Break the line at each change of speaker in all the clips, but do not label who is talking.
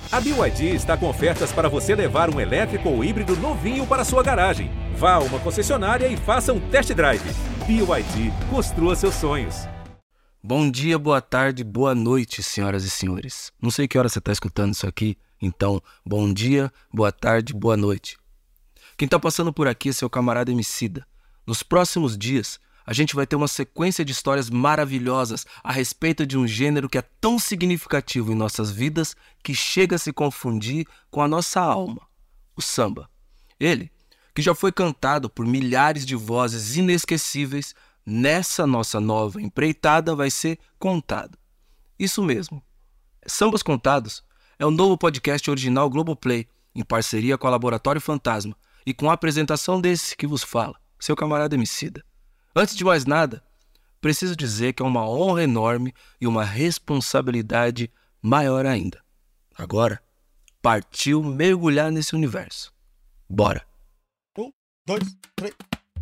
A BYD está com ofertas para você levar um elétrico ou híbrido novinho para sua garagem. Vá a uma concessionária e faça um test drive. BYD, construa seus sonhos.
Bom dia, boa tarde, boa noite, senhoras e senhores. Não sei que hora você está escutando isso aqui, então, bom dia, boa tarde, boa noite. Quem está passando por aqui é seu camarada Emicida. Nos próximos dias, a gente vai ter uma sequência de histórias maravilhosas a respeito de um gênero que é tão significativo em nossas vidas que chega a se confundir com a nossa alma, o samba. Ele, que já foi cantado por milhares de vozes inesquecíveis, nessa nossa nova empreitada vai ser contado. Isso mesmo. Sambas Contados é o novo podcast original Globoplay, em parceria com a Laboratório Fantasma e com a apresentação desse que vos fala, seu camarada Emicida. Antes de mais nada, preciso dizer que é uma honra enorme e uma responsabilidade maior ainda. Agora, partiu mergulhar nesse universo. Bora!
1, 2, 3...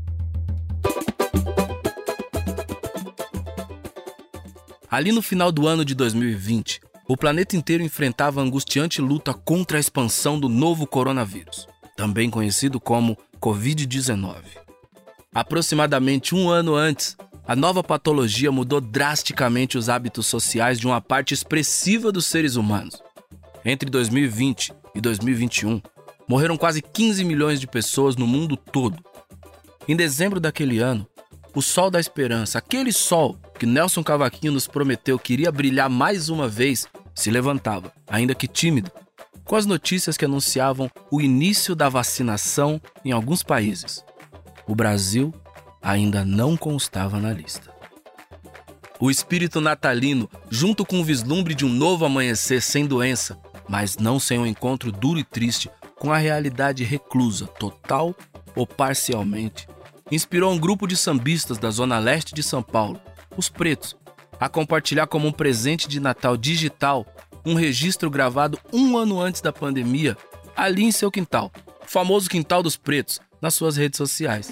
Ali no final do ano de 2020, o planeta inteiro enfrentava a angustiante luta contra a expansão do novo coronavírus, também conhecido como Covid-19. Aproximadamente um ano antes, a nova patologia mudou drasticamente os hábitos sociais de uma parte expressiva dos seres humanos. Entre 2020 e 2021, morreram quase 15 milhões de pessoas no mundo todo. Em dezembro daquele ano, o sol da esperança, aquele sol que Nelson Cavaquinho nos prometeu que iria brilhar mais uma vez, se levantava, ainda que tímido, com as notícias que anunciavam o início da vacinação em alguns países. O Brasil ainda não constava na lista. O espírito natalino, junto com o vislumbre de um novo amanhecer sem doença, mas não sem um encontro duro e triste com a realidade reclusa, total ou parcialmente, inspirou um grupo de sambistas da zona leste de São Paulo, os Pretos, a compartilhar como um presente de Natal digital um registro gravado um ano antes da pandemia, ali em seu quintal, o famoso Quintal dos Pretos, nas suas redes sociais.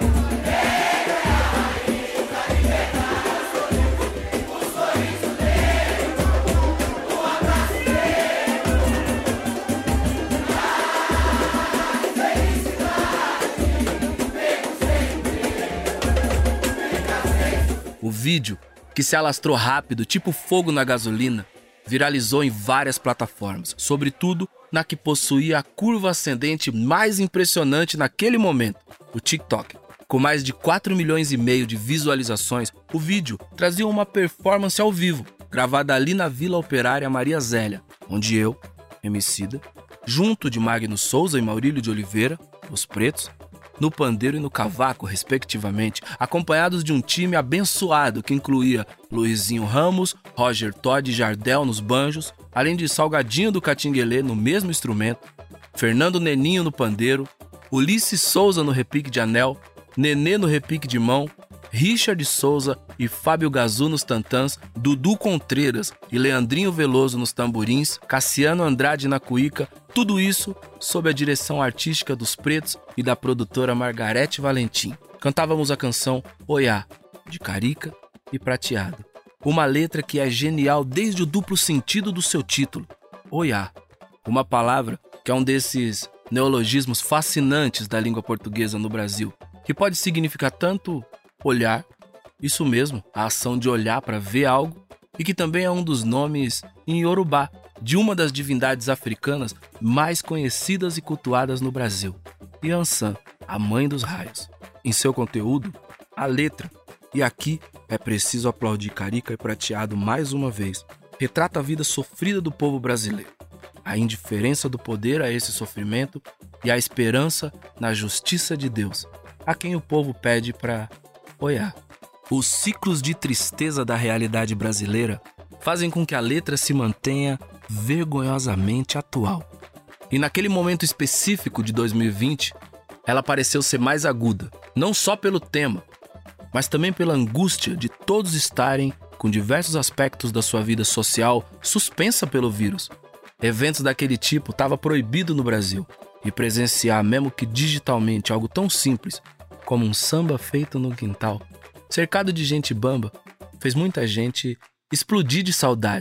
O vídeo, que se alastrou rápido, tipo fogo na gasolina, viralizou em várias plataformas, sobretudo na que possuía a curva ascendente mais impressionante naquele momento, o TikTok. Com mais de 4 milhões e meio de visualizações, o vídeo trazia uma performance ao vivo, gravada ali na Vila Operária Maria Zélia, onde eu, Emicida, junto de Magno Souza e Maurílio de Oliveira, os Pretos, no pandeiro e no cavaco, respectivamente, acompanhados de um time abençoado que incluía Luizinho Ramos, Roger Todd e Jardel nos banjos, além de Salgadinho do Catinguelê no mesmo instrumento, Fernando Neninho no pandeiro, Ulisses Souza no repique de anel, Nenê no repique de mão, Richard Souza e Fábio Gazu nos tantãs, Dudu Contreiras e Leandrinho Veloso nos tamborins, Cassiano Andrade na cuíca, tudo isso sob a direção artística dos Pretos e da produtora Margarete Valentim. Cantávamos a canção Oiá, de Carica e Prateado. Uma letra que é genial desde o duplo sentido do seu título, Oiá. Uma palavra que é um desses neologismos fascinantes da língua portuguesa no Brasil, que pode significar tanto olhar, isso mesmo, a ação de olhar para ver algo, e que também é um dos nomes em Yorubá, de uma das divindades africanas mais conhecidas e cultuadas no Brasil, Yansan, a mãe dos raios. Em seu conteúdo, a letra, e aqui é preciso aplaudir Carica e Prateado mais uma vez, retrata a vida sofrida do povo brasileiro, a indiferença do poder a esse sofrimento e a esperança na justiça de Deus, a quem o povo pede para olhar. Os ciclos de tristeza da realidade brasileira fazem com que a letra se mantenha vergonhosamente atual. E naquele momento específico de 2020, ela pareceu ser mais aguda, não só pelo tema, mas também pela angústia de todos estarem com diversos aspectos da sua vida social suspensa pelo vírus. Eventos daquele tipo estavam proibidos no Brasil, e presenciar, mesmo que digitalmente, algo tão simples como um samba feito no quintal, cercado de gente bamba, fez muita gente explodir de saudade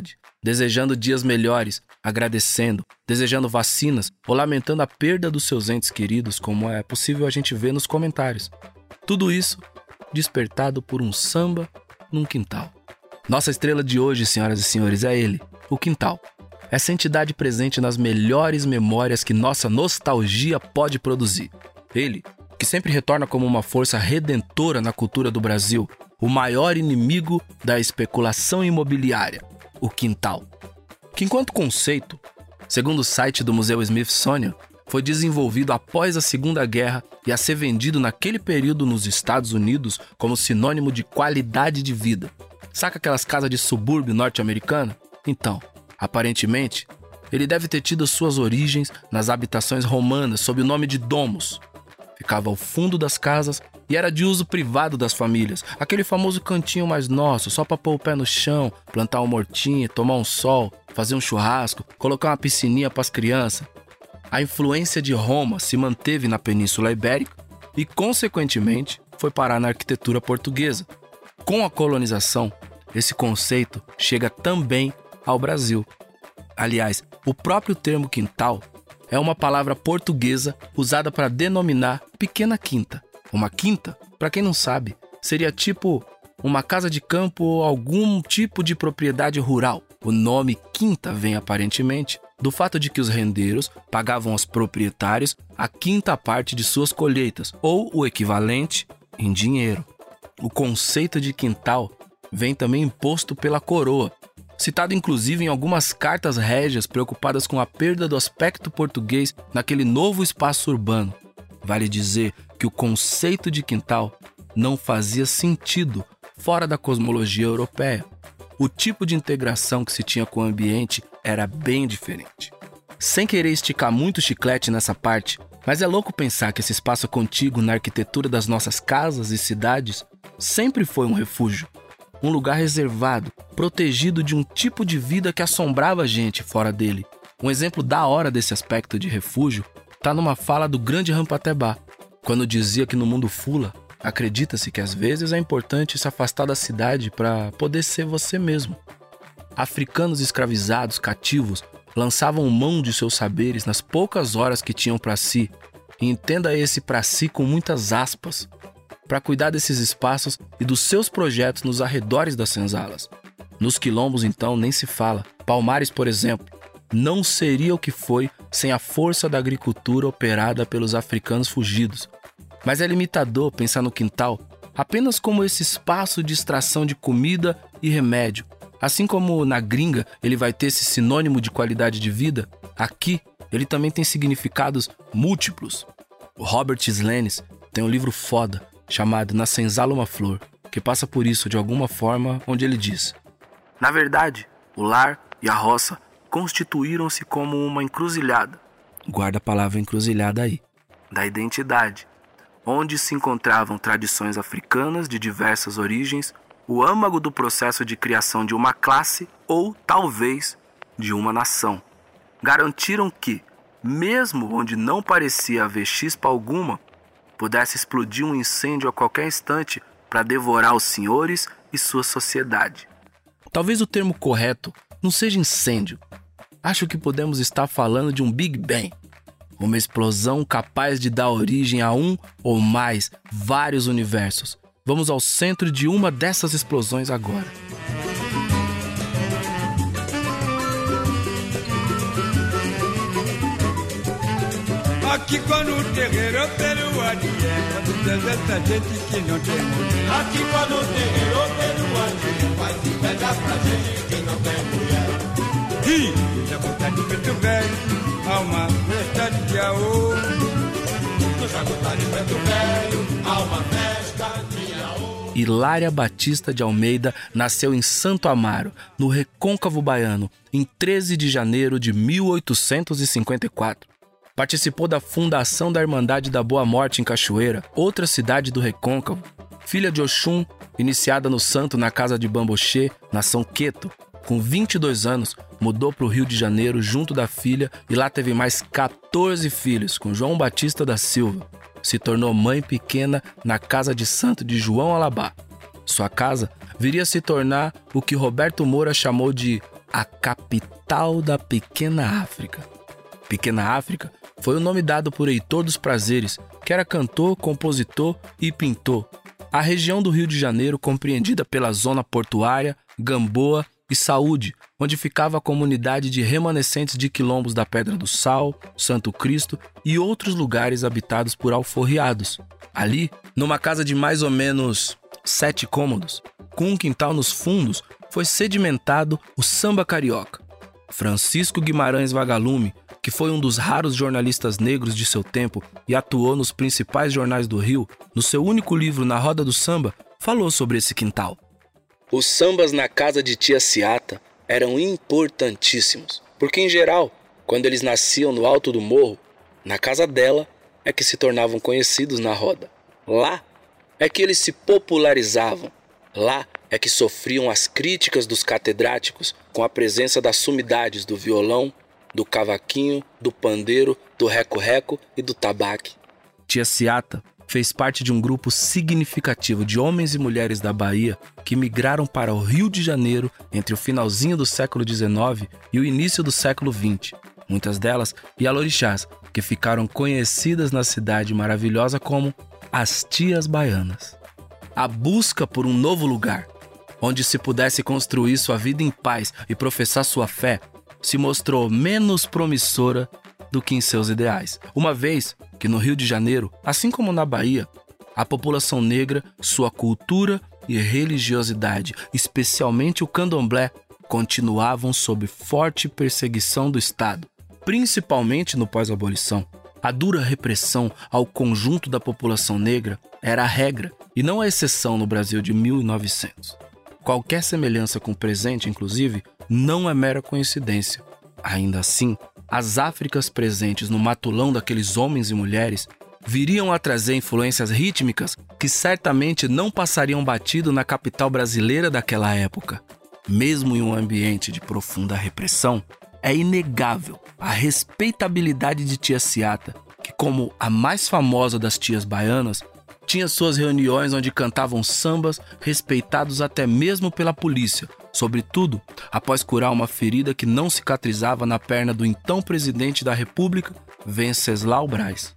desejando dias melhores, agradecendo, desejando vacinas ou lamentando a perda dos seus entes queridos, como é possível a gente ver nos comentários. Tudo isso despertado por um samba num quintal. Nossa estrela de hoje, senhoras e senhores, é ele, o quintal. Essa entidade presente nas melhores memórias que nossa nostalgia pode produzir. Ele, que sempre retorna como uma força redentora na cultura do Brasil, o maior inimigo da especulação imobiliária, o quintal. Que enquanto conceito, segundo o site do Museu Smithsonian, foi desenvolvido após a Segunda Guerra e a ser vendido naquele período nos Estados Unidos como sinônimo de qualidade de vida. Saca aquelas casas de subúrbio norte-americano? Então, aparentemente, ele deve ter tido suas origens nas habitações romanas sob o nome de domus. Ficava ao fundo das casas e era de uso privado das famílias. Aquele famoso cantinho mais nosso, só para pôr o pé no chão, plantar uma hortinha, tomar um sol, fazer um churrasco, colocar uma piscininha para as crianças. A influência de Roma se manteve na Península Ibérica e, consequentemente, foi parar na arquitetura portuguesa. Com a colonização, esse conceito chega também ao Brasil. Aliás, o próprio termo quintal é uma palavra portuguesa usada para denominar pequena quinta. Uma quinta, para quem não sabe, seria tipo uma casa de campo ou algum tipo de propriedade rural. O nome quinta vem aparentemente do fato de que os rendeiros pagavam aos proprietários a quinta parte de suas colheitas, ou o equivalente em dinheiro. O conceito de quintal vem também imposto pela coroa, citado inclusive em algumas cartas régias preocupadas com a perda do aspecto português naquele novo espaço urbano. Vale dizer que o conceito de quintal não fazia sentido fora da cosmologia europeia. O tipo de integração que se tinha com o ambiente era bem diferente. Sem querer esticar muito o chiclete nessa parte, mas é louco pensar que esse espaço contíguo na arquitetura das nossas casas e cidades sempre foi um refúgio. Um lugar reservado, protegido de um tipo de vida que assombrava a gente fora dele. Um exemplo da hora desse aspecto de refúgio está numa fala do grande Rampatebá, quando dizia que no mundo fula, acredita-se que às vezes é importante se afastar da cidade para poder ser você mesmo. Africanos escravizados, cativos, lançavam mão de seus saberes nas poucas horas que tinham para si, e entenda esse para si com muitas aspas, para cuidar desses espaços e dos seus projetos nos arredores das senzalas. Nos quilombos, então, nem se fala. Palmares, por exemplo, não seria o que foi sem a força da agricultura operada pelos africanos fugidos. Mas é limitador pensar no quintal apenas como esse espaço de extração de comida e remédio. Assim como na gringa ele vai ter esse sinônimo de qualidade de vida, aqui ele também tem significados múltiplos. O Robert Slanes tem um livro foda chamado Na Senzala uma Flor, que passa por isso de alguma forma, onde ele diz: na verdade, o lar e a roça constituíram-se como uma encruzilhada, guarda a palavra encruzilhada aí, da identidade, onde se encontravam tradições africanas de diversas origens, o âmago do processo de criação de uma classe ou, talvez, de uma nação. Garantiram que, mesmo onde não parecia haver chispa alguma, pudesse explodir um incêndio a qualquer instante para devorar os senhores e sua sociedade. Talvez o termo correto não seja incêndio. Acho que podemos estar falando de um Big Bang, uma explosão capaz de dar origem a um ou mais vários universos. Vamos ao centro de uma dessas explosões agora.
Aqui quando o terreiro é peruaria, quando deserta gente que não tem mulher. Aqui quando o terreiro é peruaria, vai se pegar pra gente que não tem mulher. E já botar de preto velho, alma festa de aô. Já botar de preto velho, alma festa de aô.
Hilária Batista de Almeida nasceu em Santo Amaro, no Recôncavo Baiano, em 13 de janeiro de 1854. Participou da fundação da Irmandade da Boa Morte em Cachoeira, outra cidade do Recôncavo. Filha de Oxum, iniciada no santo na casa de Bambochê, nação Queto. Com 22 anos, mudou para o Rio de Janeiro junto da filha e lá teve mais 14 filhos, com João Batista da Silva. Se tornou mãe pequena na casa de santo de João Alabá. Sua casa viria a se tornar o que Roberto Moura chamou de a capital da Pequena África. Pequena África foi o nome dado por Heitor dos Prazeres, que era cantor, compositor e pintor. A região do Rio de Janeiro, compreendida pela zona portuária, Gamboa e Saúde, onde ficava a comunidade de remanescentes de quilombos da Pedra do Sal, Santo Cristo e outros lugares habitados por alforriados. Ali, numa casa de mais ou menos 7 cômodos, com um quintal nos fundos, foi sedimentado o samba carioca. Francisco Guimarães Vagalume, que foi um dos raros jornalistas negros de seu tempo e atuou nos principais jornais do Rio, no seu único livro Na Roda do Samba, falou sobre esse quintal. Os sambas na casa de tia Ciata eram importantíssimos, porque em geral, quando eles nasciam no alto do morro, na casa dela é que se tornavam conhecidos na roda. Lá é que eles se popularizavam. Lá é que sofriam as críticas dos catedráticos com a presença das sumidades do violão, do cavaquinho, do pandeiro, do reco-reco e do tabaque. Tia Ciata fez parte de um grupo significativo de homens e mulheres da Bahia que migraram para o Rio de Janeiro entre o finalzinho do século XIX e o início do século XX. Muitas delas ialorixás, que ficaram conhecidas na cidade maravilhosa como as Tias Baianas. A busca por um novo lugar, onde se pudesse construir sua vida em paz e professar sua fé, se mostrou menos promissora do que em seus ideais. Uma vez que no Rio de Janeiro, assim como na Bahia, a população negra, sua cultura e religiosidade, especialmente o candomblé, continuavam sob forte perseguição do Estado, principalmente no pós-abolição. A dura repressão ao conjunto da população negra era a regra e não a exceção no Brasil de 1900. Qualquer semelhança com o presente, inclusive, não é mera coincidência. Ainda assim, as Áfricas presentes no matulão daqueles homens e mulheres viriam a trazer influências rítmicas que certamente não passariam batido na capital brasileira daquela época. Mesmo em um ambiente de profunda repressão, é inegável a respeitabilidade de tia Ciata, que, como a mais famosa das tias baianas, tinha suas reuniões onde cantavam sambas respeitados até mesmo pela polícia, sobretudo após curar uma ferida que não cicatrizava na perna do então presidente da República, Venceslau Braz.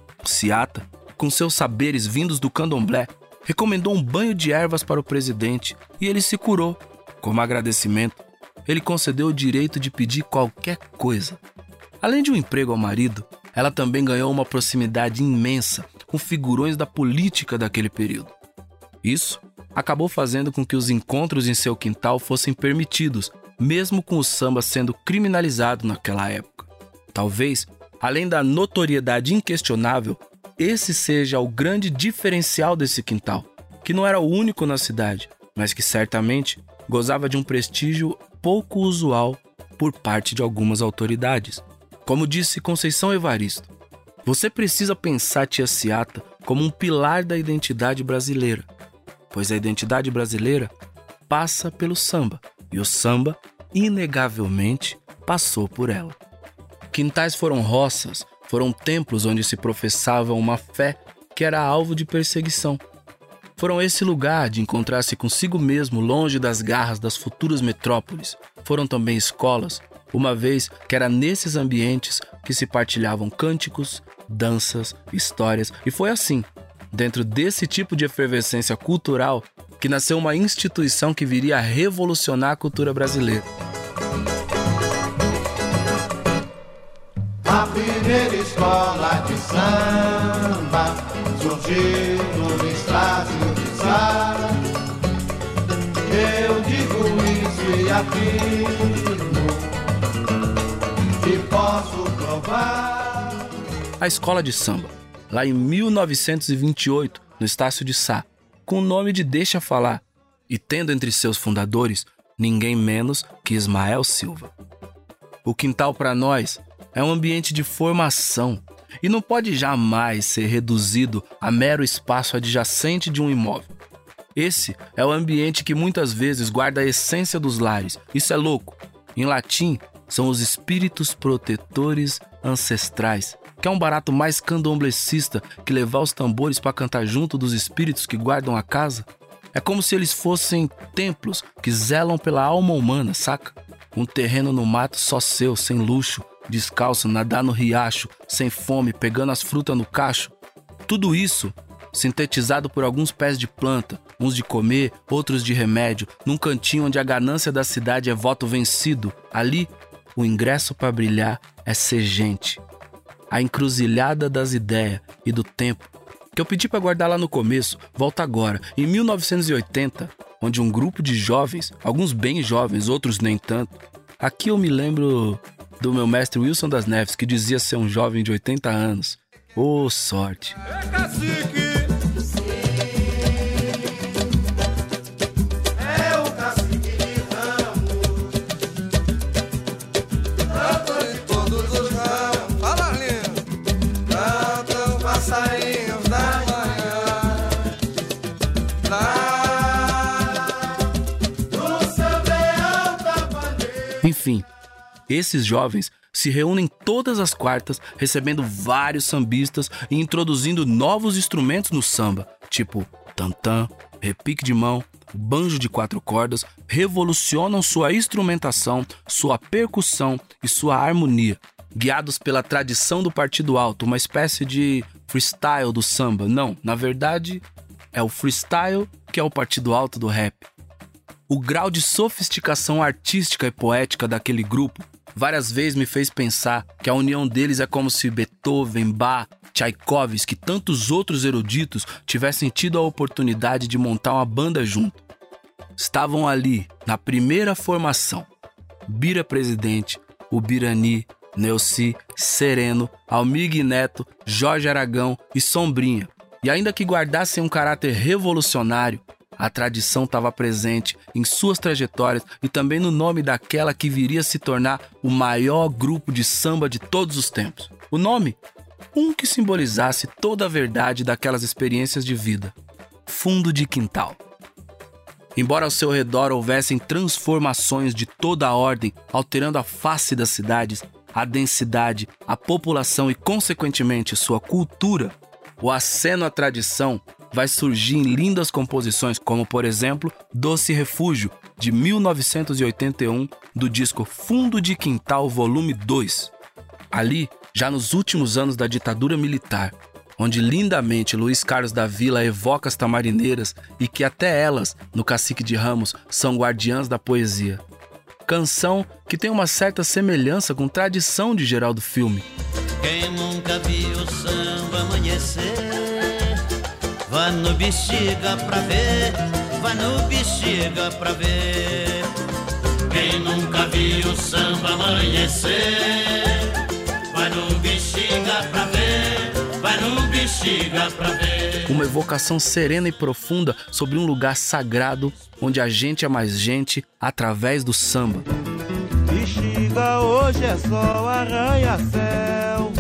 Ciata, com seus saberes vindos do candomblé, recomendou um banho de ervas para o presidente e ele se curou. Como agradecimento, ele concedeu o direito de pedir qualquer coisa. Além de um emprego ao marido, ela também ganhou uma proximidade imensa com figurões da política daquele período. Isso acabou fazendo com que os encontros em seu quintal fossem permitidos, mesmo com o samba sendo criminalizado naquela época. Talvez, além da notoriedade inquestionável, esse seja o grande diferencial desse quintal, que não era o único na cidade, mas que certamente gozava de um prestígio pouco usual por parte de algumas autoridades. Como disse Conceição Evaristo, você precisa pensar tia Ciata como um pilar da identidade brasileira, pois a identidade brasileira passa pelo samba, e o samba, inegavelmente, passou por ela. Quintais foram roças, foram templos onde se professava uma fé que era alvo de perseguição. Foram esse lugar de encontrar-se consigo mesmo longe das garras das futuras metrópoles. Foram também escolas, uma vez que era nesses ambientes que se partilhavam cânticos, danças, histórias. E foi assim, dentro desse tipo de efervescência cultural, que nasceu uma instituição que viria a revolucionar a cultura brasileira.
A primeira escola de samba surgiu no Estácio de Sá. Eu digo isso e afirmo que posso provar.
A escola de samba, lá em 1928, no Estácio de Sá, com o nome de Deixa Falar, e tendo entre seus fundadores ninguém menos que Ismael Silva. O quintal para nós é um ambiente de formação e não pode jamais ser reduzido a mero espaço adjacente de um imóvel. Esse é o ambiente que muitas vezes guarda a essência dos lares. Isso é louco. Em latim, são os espíritos protetores ancestrais, que é um barato mais candomblecista que levar os tambores para cantar junto dos espíritos que guardam a casa. É como se eles fossem templos que zelam pela alma humana, saca? um terreno no mato só seu, sem luxo, descalço, nadar no riacho, sem fome, pegando as frutas no cacho. Tudo isso sintetizado por alguns pés de planta, uns de comer, outros de remédio, num cantinho onde a ganância da cidade é voto vencido. Ali, o ingresso para brilhar é ser gente. A encruzilhada das ideias e do tempo, que eu pedi para guardar lá no começo, volta agora, em 1980, onde um grupo de jovens, alguns bem jovens, outros nem tanto. Aqui eu me lembro do meu mestre Wilson das Neves, que dizia ser um jovem de 80 anos. Ô, sorte!
É cacique!
É o cacique de ramos, cantor de todos os ramos.
Fala, lindo!
Cantam passarinhos da manhã, lá do Sambeão da Bandeira.
Enfim, esses jovens se reúnem todas as quartas, recebendo vários sambistas e introduzindo novos instrumentos no samba, tipo tantã, repique de mão, banjo de 4 cordas, revolucionam sua instrumentação, sua percussão e sua harmonia, guiados pela tradição do Partido Alto, uma espécie de freestyle do samba. Não, na verdade, é o freestyle que é o Partido Alto do rap. O grau de sofisticação artística e poética daquele grupo várias vezes me fez pensar que a união deles é como se Beethoven, Bach, Tchaikovsky e tantos outros eruditos tivessem tido a oportunidade de montar uma banda junto. Estavam ali, na primeira formação, Bira Presidente, Ubirani, Neuci, Sereno, Almir Neto, Jorge Aragão e Sombrinha. E ainda que guardassem um caráter revolucionário, a tradição estava presente em suas trajetórias e também no nome daquela que viria a se tornar o maior grupo de samba de todos os tempos. O nome? Um que simbolizasse toda a verdade daquelas experiências de vida. Fundo de Quintal. Embora ao seu redor houvessem transformações de toda a ordem, alterando a face das cidades, a densidade, a população e, consequentemente, sua cultura, o aceno à tradição vai surgir em lindas composições, como, por exemplo, Doce Refúgio, de 1981, do disco Fundo de Quintal, volume 2. Ali, já nos últimos anos da ditadura militar, onde lindamente Luiz Carlos da Vila evoca as tamarineiras e que até elas, no Cacique de Ramos, são guardiãs da poesia. Canção que tem uma certa semelhança com tradição de Geraldo Filme.
Quem nunca viu o samba amanhecer, vai no Bexiga pra ver, vai no Bexiga pra ver. Quem nunca viu o samba amanhecer, vai no Bexiga pra ver, vai no Bexiga pra ver.
Uma evocação serena e profunda sobre um lugar sagrado onde a gente é mais gente através do samba.
Bexiga hoje é só arranha-céu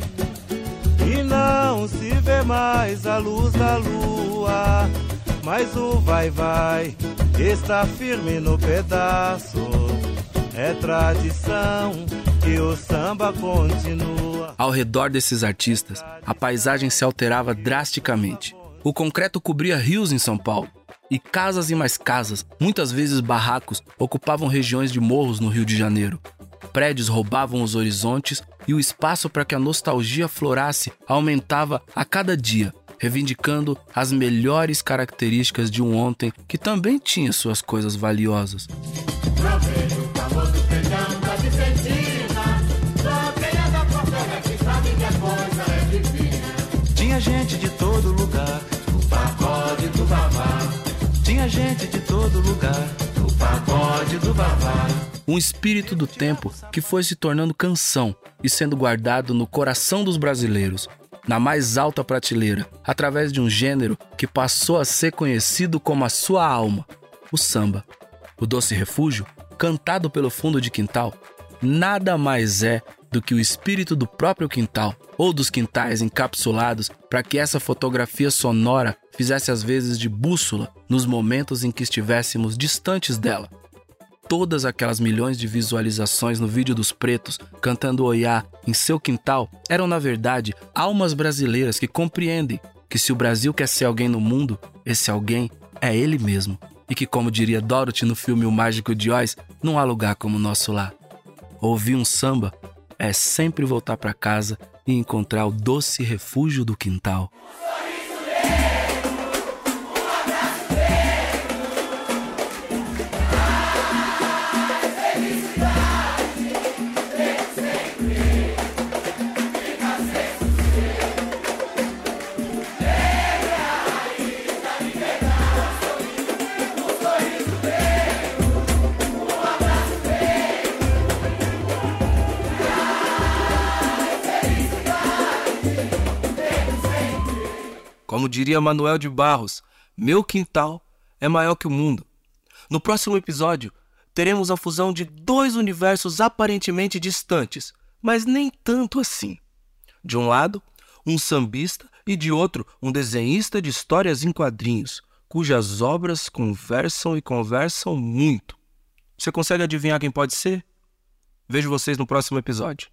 e não se vê mais a luz da lua, mas o vai-vai está firme no pedaço. É tradição e o samba continua.
Ao redor desses artistas, a paisagem se alterava drasticamente. O concreto cobria rios em São Paulo, e casas e mais casas, muitas vezes barracos, ocupavam regiões de morros no Rio de Janeiro. Prédios roubavam os horizontes e o espaço para que a nostalgia florasse aumentava a cada dia, reivindicando as melhores características de um ontem que também tinha suas coisas valiosas.
Provei o famoso feijão da Vicentina, só quem é da porteira que sabe que a coisa é divina.
Tinha gente de todo lugar,
O pagode do Vavá,
tinha gente de todo lugar.
o pagode do Vavá.
Um espírito do tempo que foi se tornando canção e sendo guardado no coração dos brasileiros, na mais alta prateleira, através de um gênero que passou a ser conhecido como a sua alma, o samba. O Doce Refúgio, cantado pelo Fundo de Quintal, nada mais é do que o espírito do próprio quintal ou dos quintais encapsulados para que essa fotografia sonora fizesse às vezes de bússola nos momentos em que estivéssemos distantes dela. Todas aquelas milhões de visualizações no vídeo dos pretos cantando Oiá em seu quintal eram, na verdade, almas brasileiras que compreendem que se o Brasil quer ser alguém no mundo, esse alguém é ele mesmo. e que, como diria Dorothy no filme O Mágico de Oz, não há lugar como o nosso lar. Ouvir um samba é sempre voltar para casa e encontrar o doce refúgio do quintal. Como diria Manuel de Barros, meu quintal é maior que o mundo. No próximo episódio, teremos a fusão de dois universos aparentemente distantes, mas nem tanto assim. De um lado, um sambista e de outro, um desenhista de histórias em quadrinhos, cujas obras conversam e conversam muito. Você consegue adivinhar quem pode ser? Vejo vocês no próximo episódio.